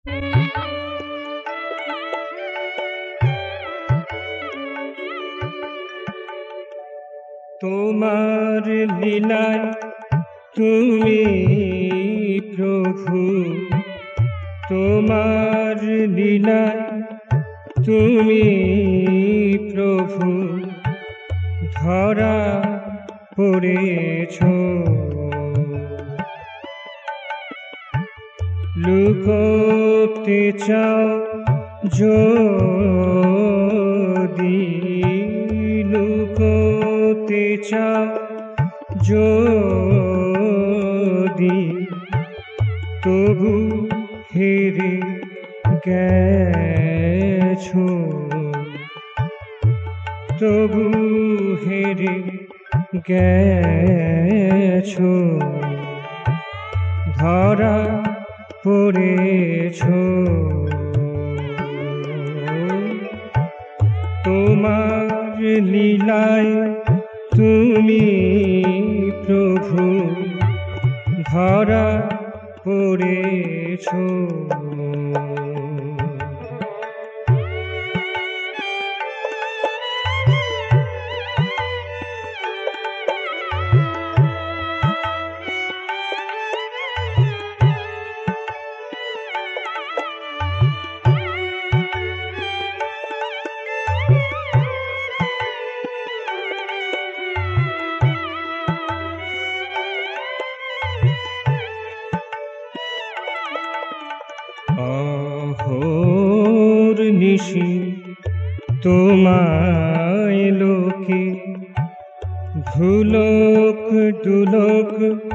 তোমার লীলায় তুমি প্রভু, তোমার লীলায় তুমি প্রভু, ধরা পড়েছ। লুকোতে চাও যদি, লুকোতে চাও যদি, তবু হেরে গেছো, তবু হেরে গেছো, ধরা পড়েছ। তোমার লীলায় তুমি প্রভু, ধরা পড়েছ। অহোর নিশি তোমায় লোকে ধুলোক দুলোক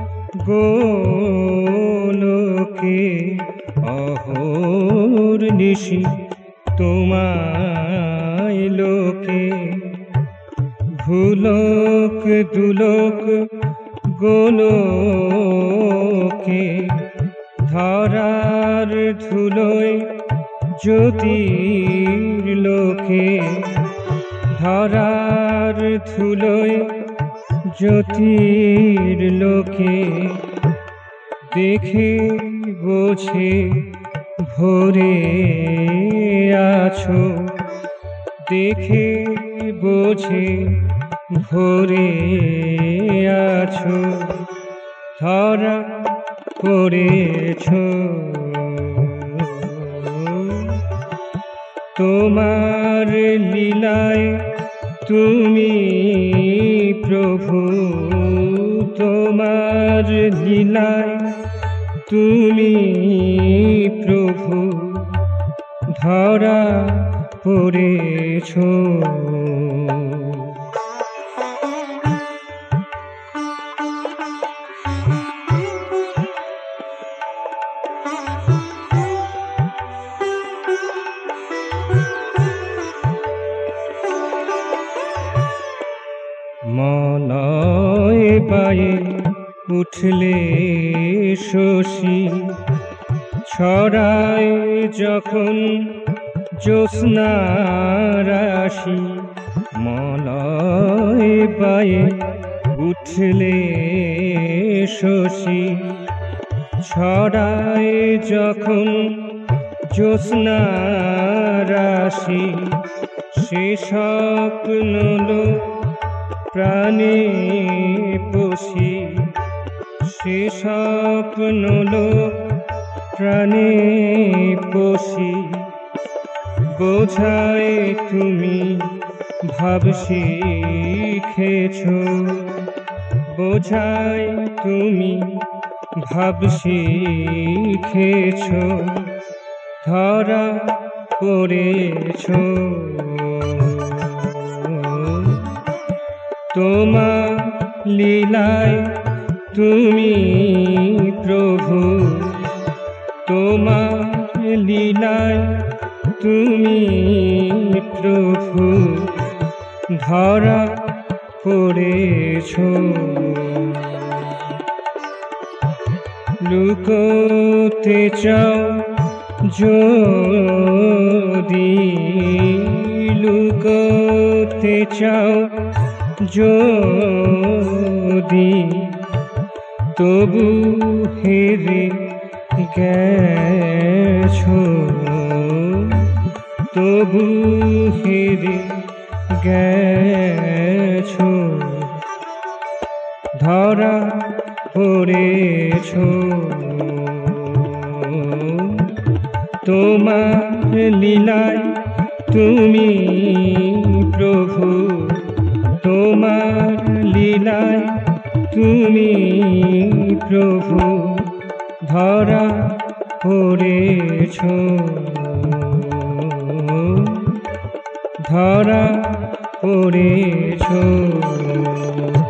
গোলোকে, অহোর নিশি তোমায় লোকে ধুলোক দুলোক গোলোকে, ধরার ধুলোয় জ্যোতির লোকে, ধরার ধুলোয় জ্যোতির লোকে, দেখে বোঝে ভরে আছো, দেখে বোঝে ভরে আছো, ধরা পড়েছ। তোমার লীলায় তুমি প্রভু, তোমার লীলায় তুমি প্রভু, ধরা পড়েছ। মলয় পায়ে উঠলে শশী, ছড়ায় যখন জ্যোৎস্না রাশি, মলয় পায়ে উঠলে শশী, ছড়ায় যখন জ্যোৎস্না রাশি, সে স্বপ্ন প্রাণে পোষি, সে স্বপ্ন প্রাণে পোষি, বোঝায় তুমি ভাব শিখেছ, বোঝায় তুমি ভাব শিখেছ, ধরা পড়েছ। তোমার লীলায় তুমি প্রভু, তোমার লীলায় তুমি প্রভু, ধরা পড়েছ। লুকোতে চাও যদি, লুকোতে চাও যদি, তবু হেরে গেছো, তবু হেরে গেছো, ধরা পড়েছো। তোমার লীলায় তুমি প্রভু, তোমার লীলায় তুমি প্রভু, ধরা পড়েছো, ধরা পড়েছো।